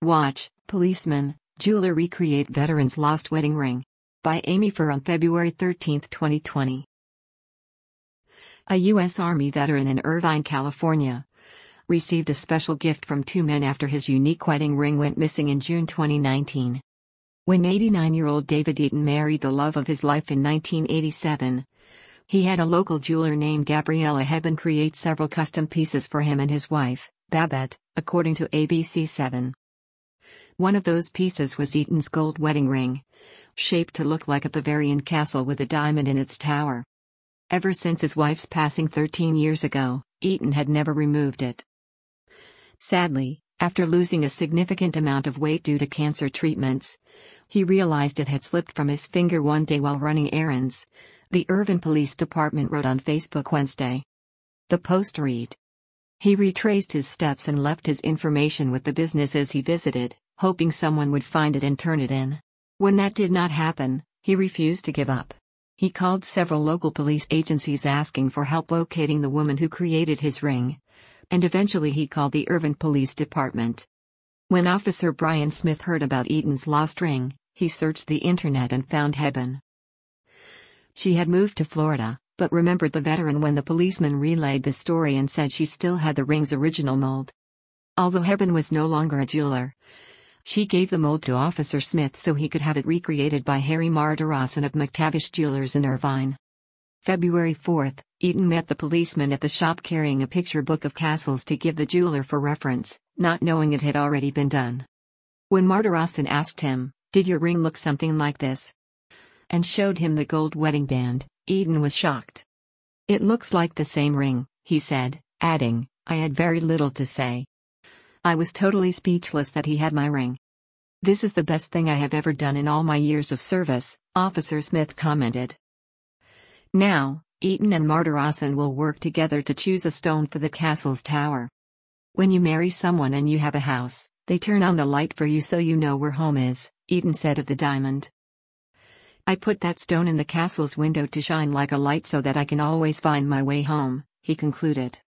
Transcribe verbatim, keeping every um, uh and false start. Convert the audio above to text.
Watch, Policeman, Jeweler Recreate Veteran's Lost Wedding Ring. By Amy Furr on February thirteenth, twenty twenty. A U S Army veteran in Irvine, California, received a special gift from two men after his unique wedding ring went missing in June twenty nineteen. When eighty-nine-year-old David Eaton married the love of his life in nineteen eighty-seven, he had a local jeweler named Gabriella Hebben create several custom pieces for him and his wife, Babette, according to A B C seven. One of those pieces was Eaton's gold wedding ring, shaped to look like a Bavarian castle with a diamond in its tower. Ever since his wife's passing thirteen years ago, Eaton had never removed it. Sadly, after losing a significant amount of weight due to cancer treatments, he realized it had slipped from his finger one day while running errands, the Irvine Police Department wrote on Facebook Wednesday. The post read: "He retraced his steps and left his information with the businesses he visited, hoping someone would find it and turn it in. When that did not happen, he refused to give up. He called several local police agencies asking for help locating the woman who created his ring, and eventually he called the Irvine Police Department. When Officer Brian Smith heard about Eaton's lost ring, he searched the internet and found Hebben. She had moved to Florida, but remembered the veteran when the policeman relayed the story and said she still had the ring's original mold. Although Hebben was no longer a jeweler, she gave the mold to Officer Smith so he could have it recreated by Harry Martirosyan of McTavish Jewelers in Irvine." February fourth, Eaton met the policeman at the shop carrying a picture book of castles to give the jeweler for reference, not knowing it had already been done. When Martirosyan asked him, "Did your ring look something like this?" and showed him the gold wedding band, Eaton was shocked. "It looks like the same ring," he said, adding, "I had very little to say. I was totally speechless that he had my ring. This is the best thing I have ever done in all my years of service," Officer Smith commented. Now, Eaton and Martirosyan will work together to choose a stone for the castle's tower. "When you marry someone and you have a house, they turn on the light for you so you know where home is," Eaton said of the diamond. "I put that stone in the castle's window to shine like a light so that I can always find my way home," he concluded.